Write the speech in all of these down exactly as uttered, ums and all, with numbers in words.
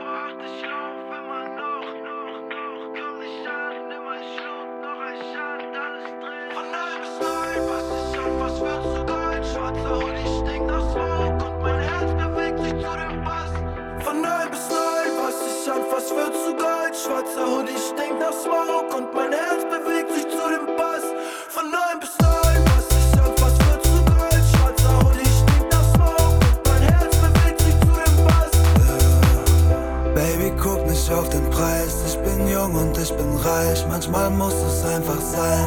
vor acht, ich lauf immer noch, noch, noch. Komm nicht an, nimm ein Schluck, noch ein Shot, alles dreht. Von neun bis neun, was ich an, was wird zu Gold? Schwarzer Hoodie stinkt nach Smoke und mein Herz bewegt sich zu dem Bass. Von neun bis neun, was ich an, was wird zu Gold? Schwarzer Hoodie stinkt nach Smoke und mein Herz bewegt sich zu dem Bass. Von neun bis neun, was ich an, was wird zu Gold? Schwarzer Hoodie stinkt nach Smoke und mein Herz bewegt sich zu dem Bass. Baby, guck nicht auf den Preis. Ich bin jung und ich bin reich. Manchmal muss es einfach sein.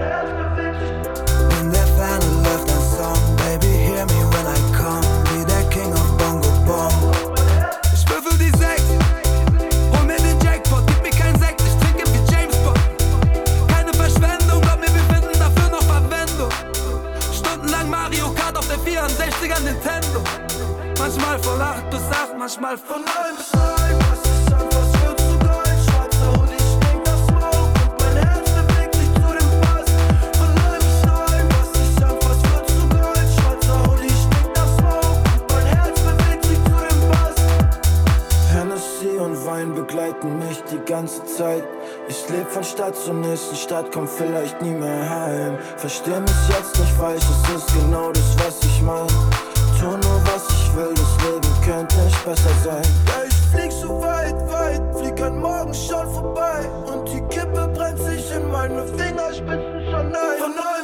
In der Ferne läuft ein Song. Baby, hear me when I come. Wie der King of Bongo Bong. Ich würfel die sechs. Hol mir den Jackpot. Gib mir keinen Sekt. Ich trinke wie James Bond. Keine Verschwendung, glaub mir, wir finden dafür noch Verwendung. Stundenlang Mario Kart auf der vierundsechziger Nintendo. Manchmal von acht bis acht, manchmal von neun bis neun. Was ich an, was wird zu Gold? Schwarzer Hoodie stinkt nach Smoke und mein Herz bewegt sich zu dem Bass. Von neun bis neun, was ich an, was wird zu Gold? Schwarzer Hoodie stinkt nach Smoke und mein Herz bewegt sich zu dem Bass. Hennessy und Wein begleiten mich die ganze Zeit. Ich leb von Stadt zur nächsten Stadt, komm vielleicht nie mehr heim. Versteh mich jetzt nicht falsch, es ist genau das, was ich mein. Tu nur was ich will, das Leben könnte nicht besser sein. Ja, ich flieg so weit, weit, flieg an morgen schon vorbei. Und die Kippe brennt sich in meine Fingerspitzen schon ein. Von neun